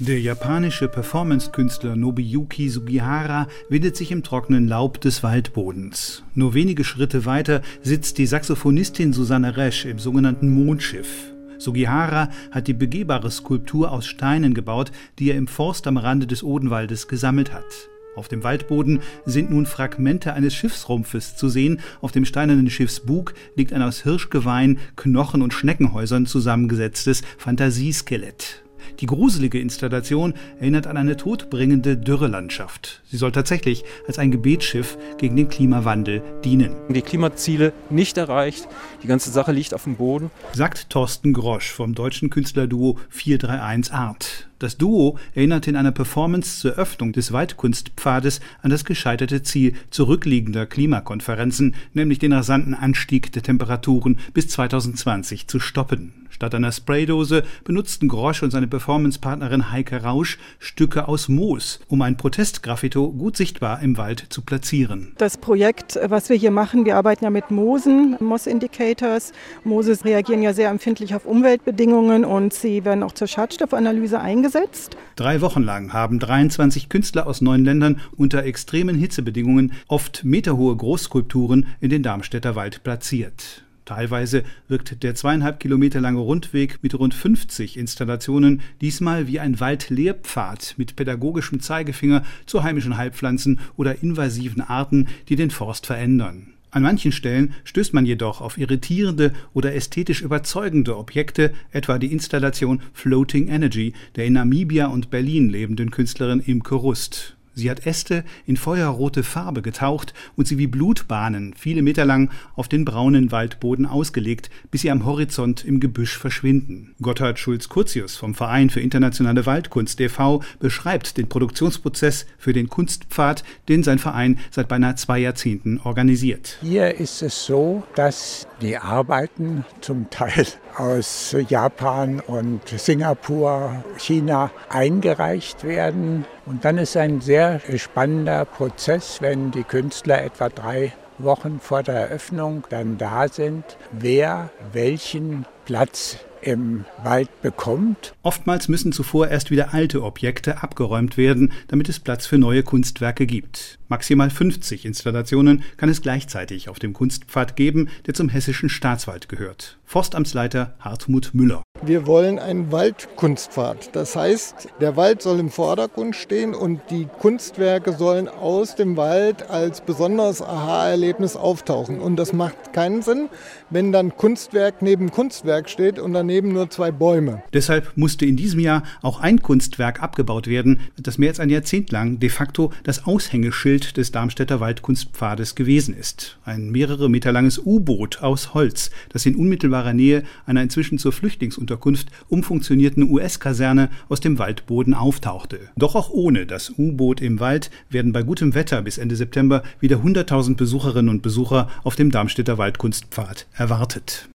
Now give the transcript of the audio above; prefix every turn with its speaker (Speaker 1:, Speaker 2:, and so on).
Speaker 1: Der japanische Performance-Künstler Nobuyuki Sugihara windet sich im trockenen Laub des Waldbodens. Nur wenige Schritte weiter sitzt die Saxophonistin Susanne Resch im sogenannten Mondschiff. Sugihara hat die begehbare Skulptur aus Steinen gebaut, die er im Forst am Rande des Odenwaldes gesammelt hat. Auf dem Waldboden sind nun Fragmente eines Schiffsrumpfes zu sehen. Auf dem steinernen Schiffsbug liegt ein aus Hirschgeweih, Knochen und Schneckenhäusern zusammengesetztes Fantasieskelett. Die gruselige Installation erinnert an eine todbringende Dürrelandschaft. Sie soll tatsächlich als ein Gebetsschiff gegen den Klimawandel dienen.
Speaker 2: Die Klimaziele nicht erreicht, die ganze Sache liegt auf dem Boden.
Speaker 1: Sagt Thorsten Grosch vom deutschen Künstlerduo 431 Art. Das Duo erinnert in einer Performance zur Öffnung des Waldkunstpfades an das gescheiterte Ziel zurückliegender Klimakonferenzen, nämlich den rasanten Anstieg der Temperaturen bis 2020 zu stoppen. Statt einer Spraydose benutzten Grosch und seine Performancepartnerin Heike Rausch Stücke aus Moos, um ein Protestgraffito gut sichtbar im Wald zu platzieren.
Speaker 3: Das Projekt, was wir hier machen, wir arbeiten ja mit Moosen, Moss Indicators. Moose reagieren ja sehr empfindlich auf Umweltbedingungen und sie werden auch zur Schadstoffanalyse eingesetzt.
Speaker 1: 3 Wochen lang haben 23 Künstler aus 9 Ländern unter extremen Hitzebedingungen oft meterhohe Großskulpturen in den Darmstädter Wald platziert. Teilweise wirkt der 2,5 Kilometer lange Rundweg mit rund 50 Installationen diesmal wie ein Waldlehrpfad mit pädagogischem Zeigefinger zu heimischen Heilpflanzen oder invasiven Arten, die den Forst verändern. An manchen Stellen stößt man jedoch auf irritierende oder ästhetisch überzeugende Objekte, etwa die Installation Floating Energy der in Namibia und Berlin lebenden Künstlerin Imke Rust. Sie hat Äste in feuerrote Farbe getaucht und sie wie Blutbahnen viele Meter lang auf den braunen Waldboden ausgelegt, bis sie am Horizont im Gebüsch verschwinden. Gotthard Schulz-Curtius vom Verein für internationale Waldkunst e.V. beschreibt den Produktionsprozess für den Kunstpfad, den sein Verein seit beinahe 2 Jahrzehnten organisiert.
Speaker 4: Hier ist es so, dass die Arbeiten zum Teil aus Japan und Singapur, China eingereicht werden. Und dann ist ein sehr spannender Prozess, wenn die Künstler etwa 3 Wochen vor der Eröffnung dann da sind, wer welchen Platz im Wald bekommt.
Speaker 1: Oftmals müssen zuvor erst wieder alte Objekte abgeräumt werden, damit es Platz für neue Kunstwerke gibt. Maximal 50 Installationen kann es gleichzeitig auf dem Kunstpfad geben, der zum Hessischen Staatswald gehört. Forstamtsleiter Hartmut Müller.
Speaker 5: Wir wollen einen Waldkunstpfad. Das heißt, der Wald soll im Vordergrund stehen und die Kunstwerke sollen aus dem Wald als besonderes Aha-Erlebnis auftauchen. Und das macht keinen Sinn, wenn dann Kunstwerk neben Kunstwerk steht und daneben nur 2 Bäume.
Speaker 1: Deshalb musste in diesem Jahr auch ein Kunstwerk abgebaut werden, das mehr als ein Jahrzehnt lang de facto das Aushängeschild des Darmstädter Waldkunstpfades gewesen ist. Ein mehrere Meter langes U-Boot aus Holz, das in unmittelbarer Nähe einer inzwischen zur Flüchtlingsunterkunft umfunktionierten US-Kaserne aus dem Waldboden auftauchte. Doch auch ohne das U-Boot im Wald werden bei gutem Wetter bis Ende September wieder 100.000 Besucherinnen und Besucher auf dem Darmstädter Waldkunstpfad erwartet.